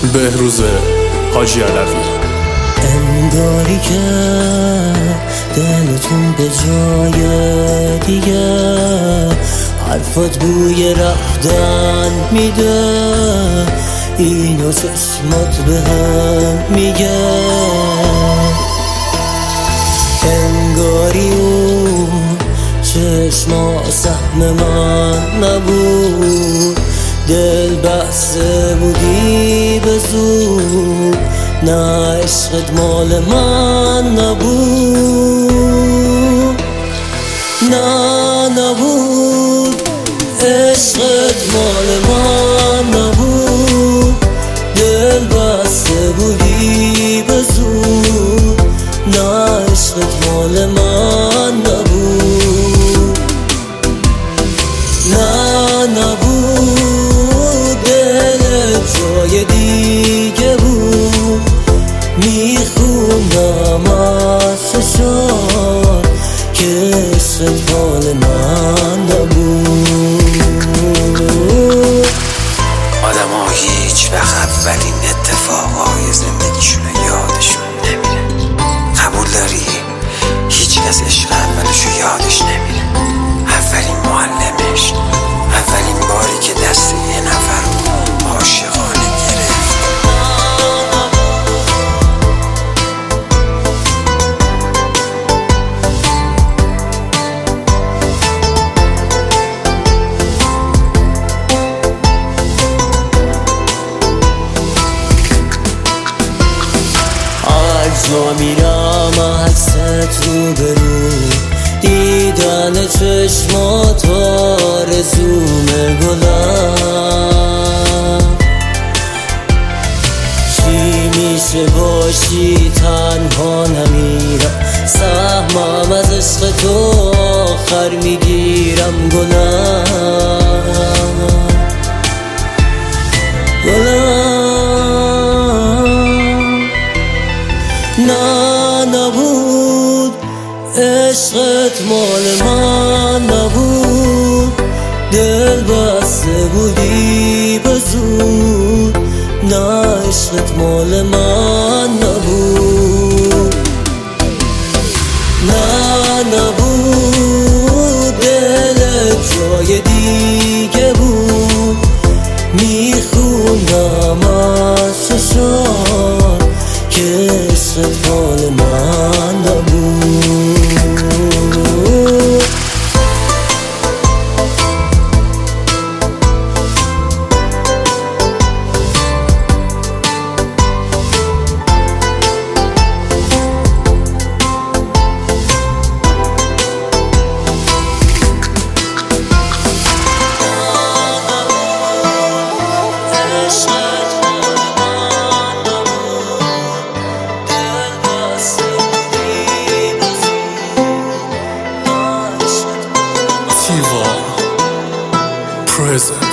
بهروز حاجی علوی. انگاری که دلتون به جای دیگه، حرفات بوی رفتن میده، اینو چشمات به هم میگه. انگاری اون چشما سهم من نبود، دل بسته بودی به زود، نه عشقت مال من نبود، نه نبود عشقت مال من نبود، دل بسته بودی به زود، نه عشقت مال من نبود، نه نبود دلت جای دیگه بود، میخوندم از چشات که عشقت مال من نبود. آدم ها هیچ وقت اولین اتفاقای زندگیشون یادشون نمیره. قبول داری؟ هیچ کس عشق اولشو یادش نمیره. اولین معلمش، اولین باری که دست یه نفر رو عاشقانه گرفت. جا میرم عکست رو برو، دیدن چشمات آرزومه گلم. چی میشه باشی تنها نمیرم، سهمم از عشق تو آخر میگیرم گلم. نه نبود عشقت مال من نبود، دل بسته بودی به زود، نه عشقت مال من نبود، نه نبود دلت جای دیگه بود، میخوندم از چشات که عشقت مال من نبود. Present.